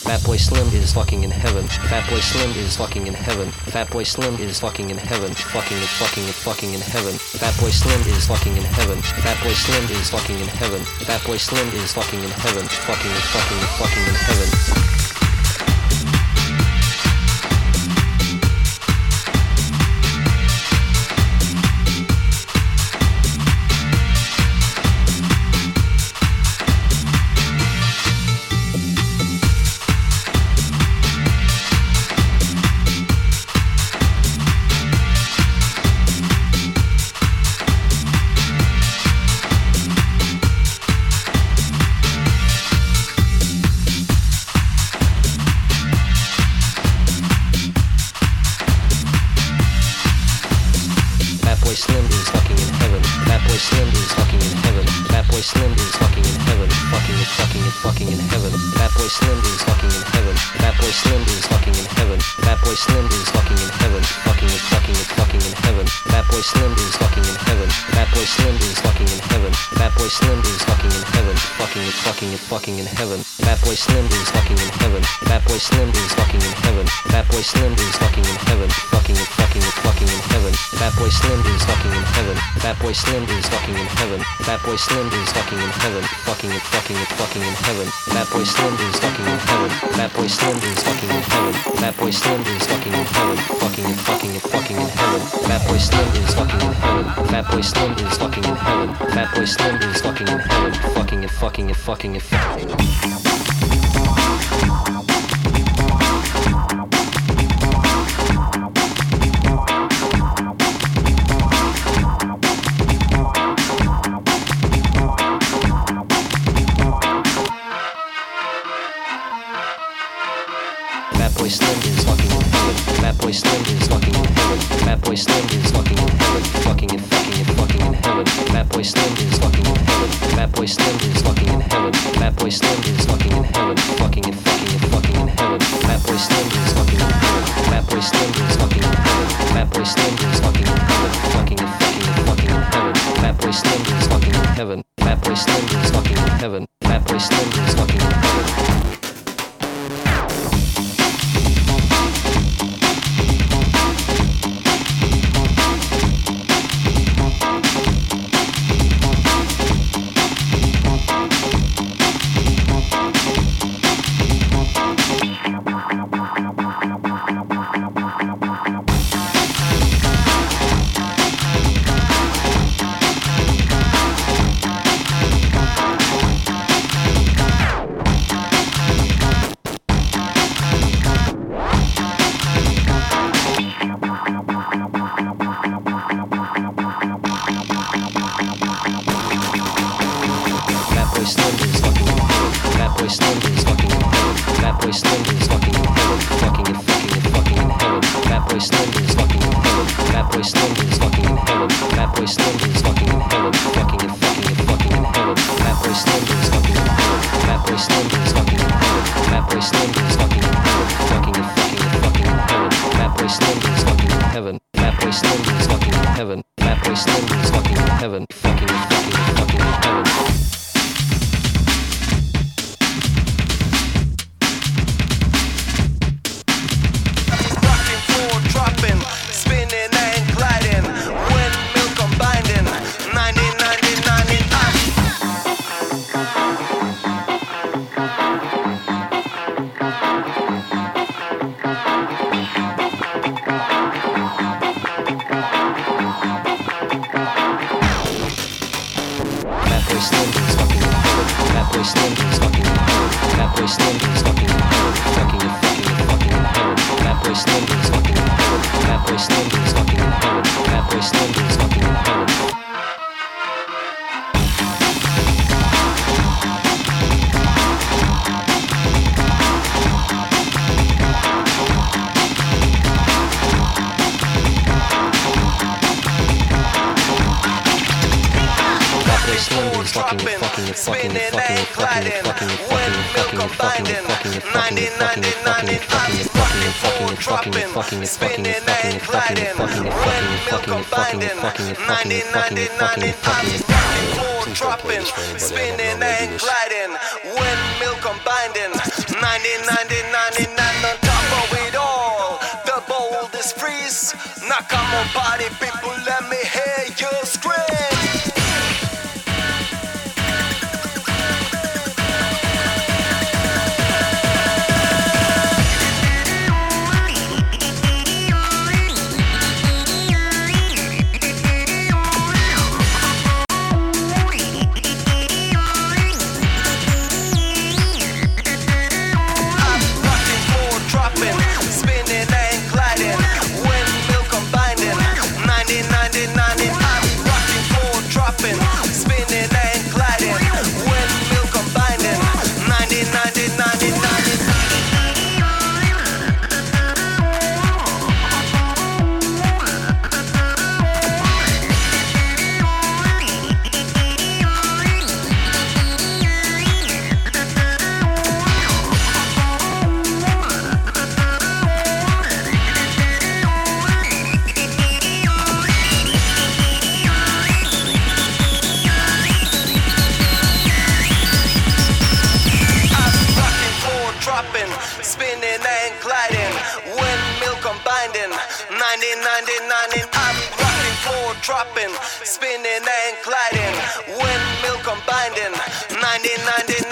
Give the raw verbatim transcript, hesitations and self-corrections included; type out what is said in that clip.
Fatboy Slim is fucking in heaven. Fatboy Slim is fucking in heaven. Fatboy Slim is fucking in heaven. Fucking and fucking and fucking in heaven. Fatboy Slim is fucking in heaven. Fatboy Slim is fucking in heaven. Fatboy Slim is fucking in heaven. Fucking and fucking and fucking in heaven. Fucking in heaven. Fatboy Slim is fucking in heaven. Fatboy Slim is fucking in heaven. Fatboy Slim is fucking in heaven. Fucking and fucking and fucking in heaven. Fatboy Slim is fucking in heaven. Fatboy Slim is fucking in heaven. Fatboy Slim is fucking in heaven. Fucking and fucking and fucking in heaven. Fatboy Slim is fucking in heaven. Fatboy Slim is fucking in heaven. Fatboy Slim is fucking in heaven. Fucking and fucking and fucking in heaven. Fatboy Slim is fucking in heaven. Fatboy Slim is fucking in heaven. Fatboy Slim is fucking in heaven. Fucking and fucking and fucking and fucking. Fatboy Slim is fucking in heaven. Fatboy Slim is fucking in heaven. Fatboy Slim is fucking in heaven. Fucking and fucking and fucking in heaven. Fatboy Slim is fucking in heaven. Fatboy Slim is fucking in heaven. Fatboy Slim is fucking in heaven. Fucking and fucking and fucking in heaven. Fatboy Slim is fucking in heaven. Fatboy Slim is fucking in heaven. Fatboy Slim is fucking in heaven. Fucking and fucking and fucking in heaven. Fatboy Slim is fucking in heaven. Fatboy Slim is fucking in heaven. Fatboy Slim is fucking in heaven. Dropping, spinning and gliding, windmill combining, ninety, ninety, ninety-nine on top of it all. The boldest freeze. Now come on, party people, let me hear you scream. Spinning and gliding, windmill combining, ninety, ninety, ninety, I'm rocking, forward dropping, spinning and gliding, windmill combining, ninety, ninety,